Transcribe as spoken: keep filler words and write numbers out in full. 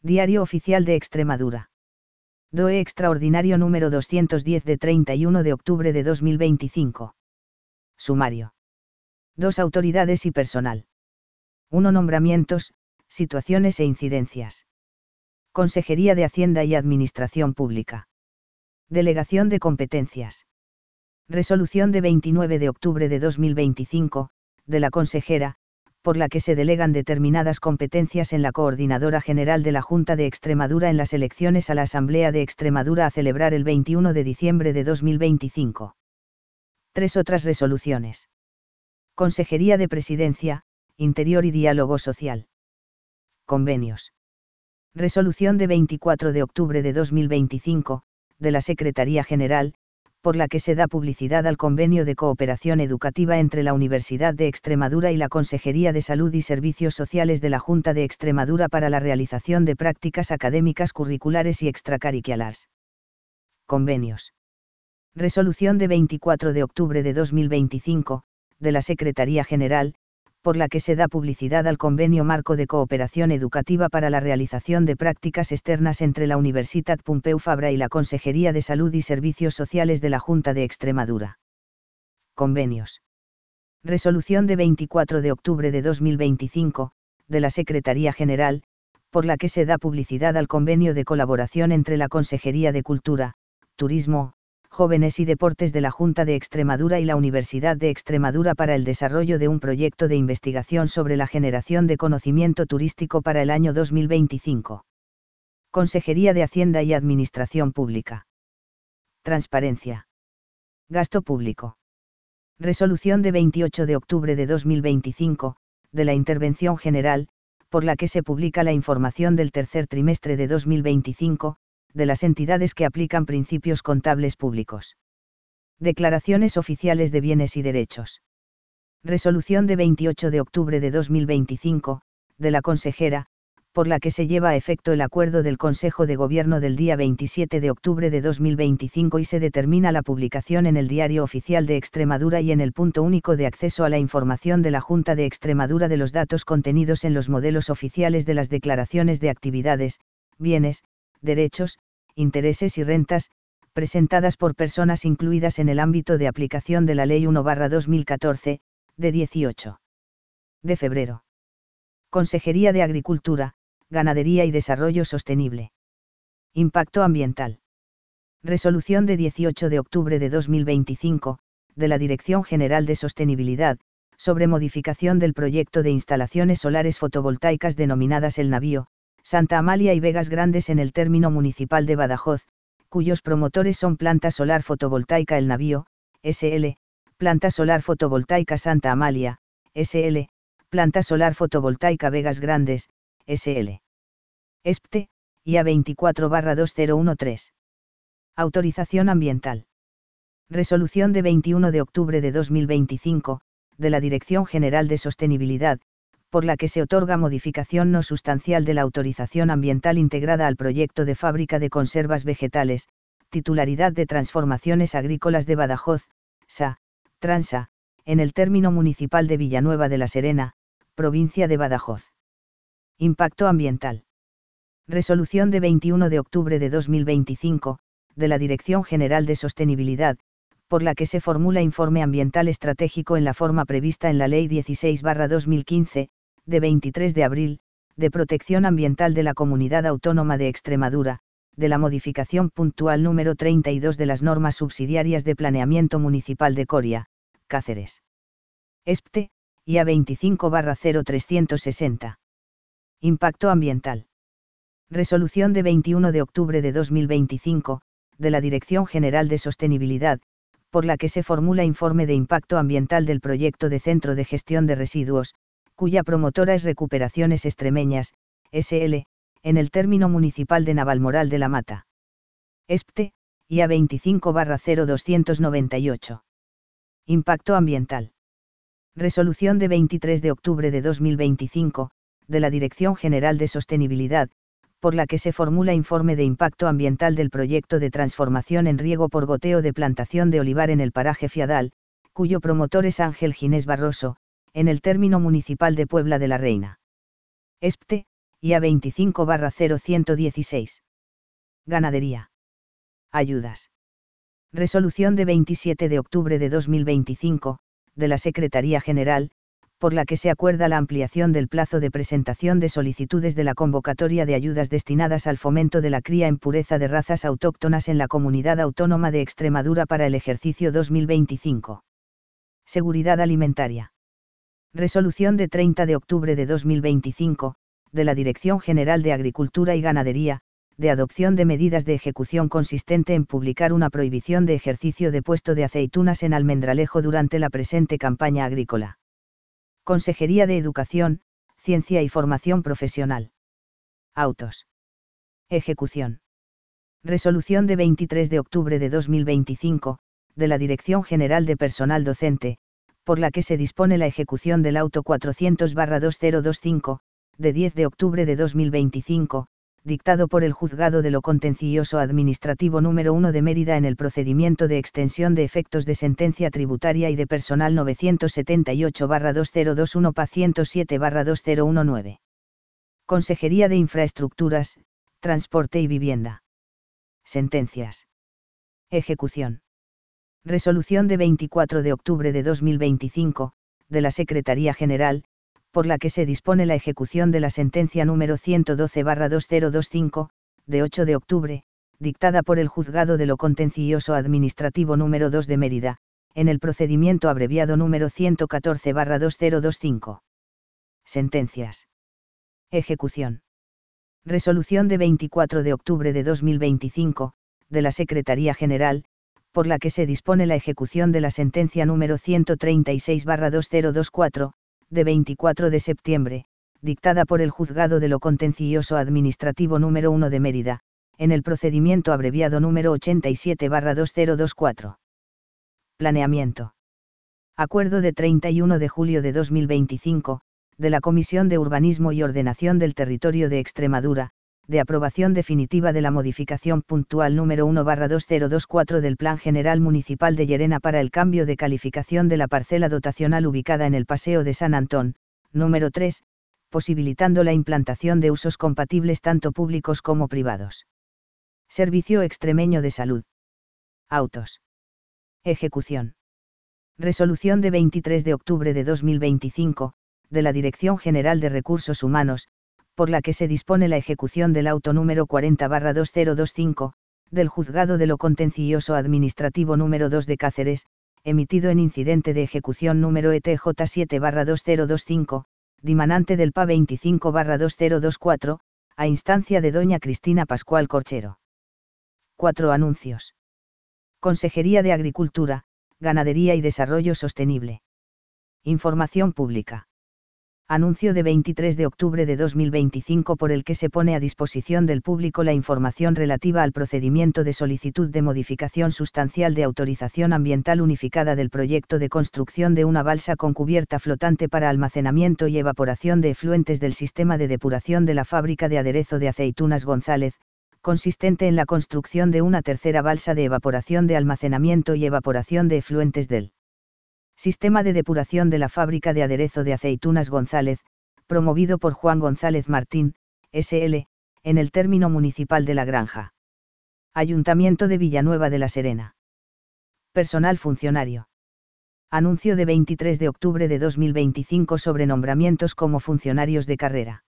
Diario Oficial de Extremadura. D O E Extraordinario número doscientos diez de treinta y uno de octubre de dos mil veinticinco. Sumario. Dos autoridades y personal. uno Nombramientos, situaciones e incidencias. Consejería de Hacienda y Administración Pública. Delegación de competencias. Resolución de veintinueve de octubre de dos mil veinticinco, de la consejera, por la que se delegan determinadas competencias en la Coordinadora General de la Junta de Extremadura en las elecciones a la Asamblea de Extremadura a celebrar el veintiuno de diciembre de dos mil veinticinco. Tres otras resoluciones. Consejería de Presidencia, Interior y Diálogo Social. Convenios. Resolución de veinticuatro de octubre de dos mil veinticinco, de la Secretaría General, por la que se da publicidad al convenio de cooperación educativa entre la Universidad de Extremadura y la Consejería de Salud y Servicios Sociales de la Junta de Extremadura para la realización de prácticas académicas curriculares y extracurriculares. Convenios. Resolución de veinticuatro de octubre de dos mil veinticinco, de la Secretaría General, por la que se da publicidad al Convenio Marco de Cooperación Educativa para la realización de prácticas externas entre la Universitat Pompeu Fabra y la Consejería de Salud y Servicios Sociales de la Junta de Extremadura. Convenios. Resolución de veinticuatro de octubre de dos mil veinticinco, de la Secretaría General, por la que se da publicidad al Convenio de Colaboración entre la Consejería de Cultura, Turismo, Jóvenes y Deportes de la Junta de Extremadura y la Universidad de Extremadura para el desarrollo de un proyecto de investigación sobre la generación de conocimiento turístico para el año dos mil veinticinco. Consejería de Hacienda y Administración Pública. Transparencia. Gasto público. Resolución de veintiocho de octubre de dos mil veinticinco, de la Intervención General, por la que se publica la información del tercer trimestre de dos mil veinticinco, de las entidades que aplican principios contables públicos. Declaraciones oficiales de bienes y derechos. Resolución de veintiocho de octubre de dos mil veinticinco, de la consejera, por la que se lleva a efecto el acuerdo del Consejo de Gobierno del día veintisiete de octubre de dos mil veinticinco y se determina la publicación en el Diario Oficial de Extremadura y en el Punto Único de Acceso a la Información de la Junta de Extremadura de los datos contenidos en los modelos oficiales de las declaraciones de actividades, bienes, derechos, intereses y rentas, presentadas por personas incluidas en el ámbito de aplicación de la Ley uno barra dos mil catorce, de dieciocho de febrero. Consejería de Agricultura, Ganadería y Desarrollo Sostenible. Impacto ambiental. Resolución de dieciocho de octubre de dos mil veinticinco, de la Dirección General de Sostenibilidad, sobre modificación del proyecto de instalaciones solares fotovoltaicas denominadas El Navío, Santa Amalia y Vegas Grandes en el término municipal de Badajoz, cuyos promotores son Planta Solar Fotovoltaica El Navío, S L, Planta Solar Fotovoltaica Santa Amalia, S L, Planta Solar Fotovoltaica Vegas Grandes, S L. ESPTE, I A veinticuatro barra dos mil trece. Autorización ambiental. Resolución de veintiuno de octubre de dos mil veinticinco, de la Dirección General de Sostenibilidad, por la que se otorga modificación no sustancial de la autorización ambiental integrada al proyecto de fábrica de conservas vegetales, titularidad de Transformaciones Agrícolas de Badajoz, S A, Transa, en el término municipal de Villanueva de la Serena, provincia de Badajoz. Impacto ambiental. Resolución de veintiuno de octubre de dos mil veinticinco, de la Dirección General de Sostenibilidad, por la que se formula informe ambiental estratégico en la forma prevista en la Ley dieciséis barra dos mil quince, de veintitrés de abril, de protección ambiental de la Comunidad Autónoma de Extremadura, de la modificación puntual número treinta y dos de las normas subsidiarias de planeamiento municipal de Coria, Cáceres. ESPTE, I A veinticinco barra cero trescientos sesenta. Impacto ambiental. Resolución de veintiuno de octubre de dos mil veinticinco, de la Dirección General de Sostenibilidad, por la que se formula informe de impacto ambiental del proyecto de Centro de Gestión de Residuos, cuya promotora es Recuperaciones Extremeñas, S L, en el término municipal de Navalmoral de la Mata. ESPTE, I A veinticinco barra cero doscientos noventa y ocho. Impacto ambiental. Resolución de veintitrés de octubre de dos mil veinticinco, de la Dirección General de Sostenibilidad, por la que se formula informe de impacto ambiental del proyecto de transformación en riego por goteo de plantación de olivar en el paraje Fiadal, cuyo promotor es Ángel Ginés Barroso, en el término municipal de Puebla de la Reina. ESPTE, I A veinticinco barra cero ciento dieciséis. Ganadería. Ayudas. Resolución de veintisiete de octubre de dos mil veinticinco, de la Secretaría General, por la que se acuerda la ampliación del plazo de presentación de solicitudes de la convocatoria de ayudas destinadas al fomento de la cría en pureza de razas autóctonas en la Comunidad Autónoma de Extremadura para el ejercicio dos mil veinticinco. Seguridad alimentaria. Resolución de treinta de octubre de dos mil veinticinco, de la Dirección General de Agricultura y Ganadería, de adopción de medidas de ejecución consistente en publicar una prohibición de ejercicio de puesto de aceitunas en Almendralejo durante la presente campaña agrícola. Consejería de Educación, Ciencia y Formación Profesional. Autos. Ejecución. Resolución de veintitrés de octubre de dos mil veinticinco, de la Dirección General de Personal Docente, por la que se dispone la ejecución del auto cuatrocientos barra dos mil veinticinco, de diez de octubre de dos mil veinticinco, dictado por el Juzgado de lo Contencioso Administrativo número uno de Mérida en el procedimiento de extensión de efectos de sentencia tributaria y de personal novecientos setenta y ocho barra dos mil veintiuno P A ciento siete barra dos mil diecinueve. Consejería de Infraestructuras, Transporte y Vivienda. Sentencias. Ejecución. Resolución de veinticuatro de octubre de dos mil veinticinco, de la Secretaría General, por la que se dispone la ejecución de la sentencia número ciento doce barra dos mil veinticinco, de ocho de octubre, dictada por el Juzgado de lo Contencioso Administrativo número dos de Mérida, en el procedimiento abreviado número ciento catorce barra dos mil veinticinco. Sentencias. Ejecución. Resolución de veinticuatro de octubre de dos mil veinticinco, de la Secretaría General, por la que se dispone la ejecución de la sentencia número ciento treinta y seis barra dos mil veinticuatro, de veinticuatro de septiembre, dictada por el Juzgado de lo Contencioso Administrativo número uno de Mérida, en el procedimiento abreviado número ochenta y siete barra dos mil veinticuatro. Planeamiento. Acuerdo de treinta y uno de julio de dos mil veinticinco, de la Comisión de Urbanismo y Ordenación del Territorio de Extremadura, de aprobación definitiva de la modificación puntual número uno barra dos mil veinticuatro del Plan General Municipal de Llerena para el cambio de calificación de la parcela dotacional ubicada en el Paseo de San Antón, número tres, posibilitando la implantación de usos compatibles tanto públicos como privados. Servicio Extremeño de Salud. Autos. Ejecución. Resolución de veintitrés de octubre de dos mil veinticinco, de la Dirección General de Recursos Humanos, por la que se dispone la ejecución del auto número cuarenta barra dos mil veinticinco, del Juzgado de lo Contencioso Administrativo número dos de Cáceres, emitido en incidente de ejecución número E T J siete barra dos mil veinticinco, dimanante del P A veinticinco barra dos mil veinticuatro, a instancia de doña Cristina Pascual Corchero. cuatro Anuncios. Consejería de Agricultura, Ganadería y Desarrollo Sostenible. Información pública. Anuncio de veintitrés de octubre de dos mil veinticinco por el que se pone a disposición del público la información relativa al procedimiento de solicitud de modificación sustancial de autorización ambiental unificada del proyecto de construcción de una balsa con cubierta flotante para almacenamiento y evaporación de efluentes del sistema de depuración de la fábrica de aderezo de aceitunas González, consistente en la construcción de una tercera balsa de evaporación de almacenamiento y evaporación de efluentes del Sistema de depuración de la fábrica de aderezo de aceitunas González, promovido por Juan González Martín, S L, en el término municipal de La Granja. Ayuntamiento de Villanueva de la Serena. Personal funcionario. Anuncio de veintitrés de octubre de dos mil veinticinco sobre nombramientos como funcionarios de carrera.